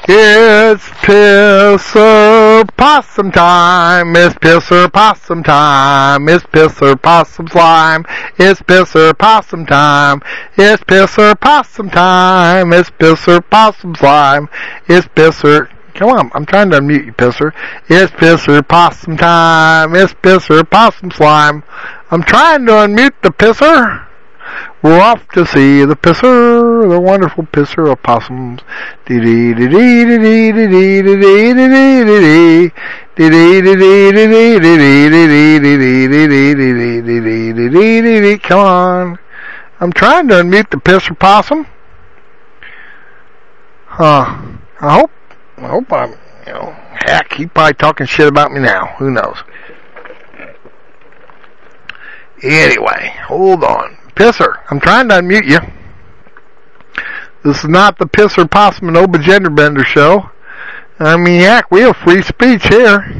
It's Pisser Possum time. It's Pisser Possum time. It's Pisser Possum slime. It's Pisser Possum time. It's Pisser Possum time. It's Pisser Possum slime. It's Pisser. Come on, I'm trying to unmute you, Pisser. It's Pisser Possum time. It's Pisser Possum slime. I'm trying to unmute the Pisser. We're off to see the Pisser, the wonderful Pisser of possums. Come on. I'm trying to unmute the Pisser possum. I hope I'm, heck, he's probably talking shit about me now. Who knows? Anyway, hold on. Pisser, I'm trying to unmute you. This is not the Pisser Possum and Oba Gender Bender show. I mean, heck, we have free speech here.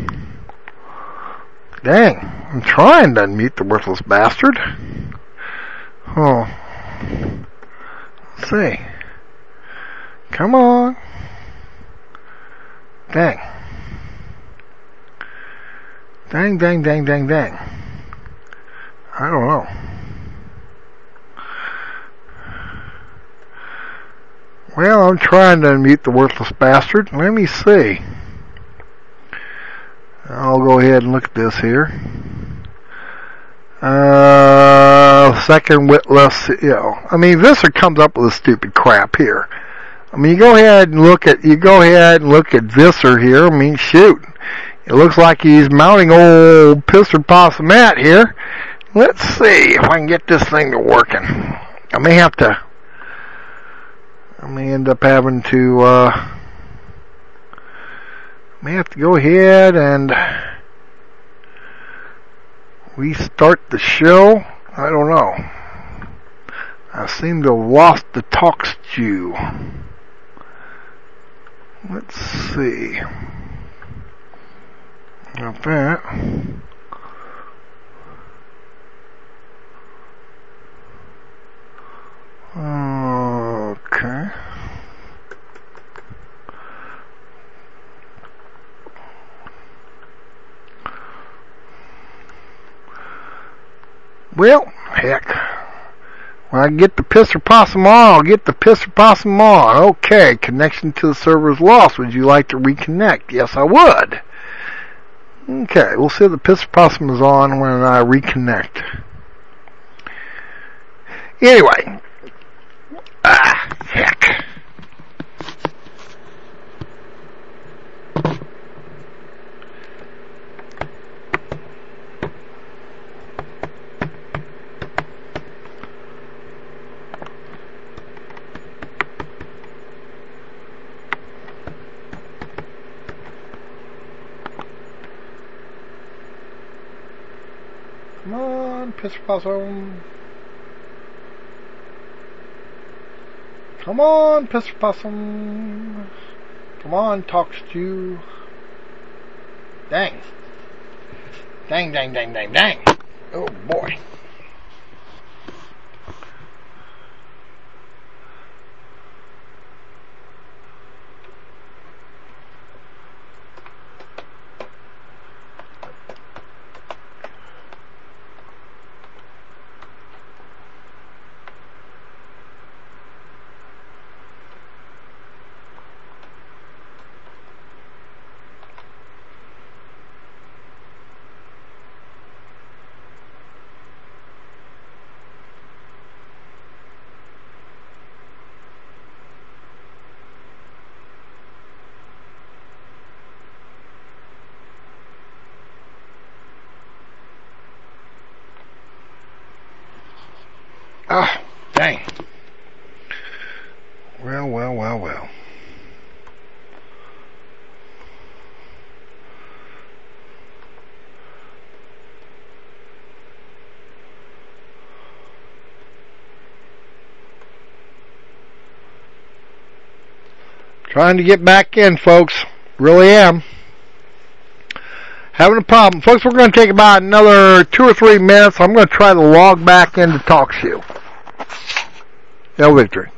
Dang, I'm trying to unmute the worthless bastard. Oh. Let's see. Come on. Dang. Dang. I don't know. Well, I'm trying to unmute the worthless bastard. Let me see. I'll go ahead and look at this here. Second witless, I mean, Visser comes up with this stupid crap here. I mean, you go ahead and look at Visser here. I mean, shoot. It looks like he's mounting old Pisser Possumette here. Let's see if I can get this thing to working. I may end up having to, go ahead and restart the show. I don't know. I seem to have lost the talk stew. Let's see. Not that. Okay. Well, heck. When I get the Pisser Possum on, I'll get the Pisser Possum on. Okay, connection to the server is lost. Would you like to reconnect? Yes, I would. Okay, we'll see if the Pisser Possum is on when I reconnect. Anyway. Heck. Come on, Pisser Possum. Come on, Pisser Possum. Come on, talk stew. Dang. Dang. Oh boy. Dang. Well. Trying to get back in, folks. Really am. Having a problem. Folks, we're going to take about another 2 or 3 minutes. I'm going to try to log back into TalkShoe. No victory.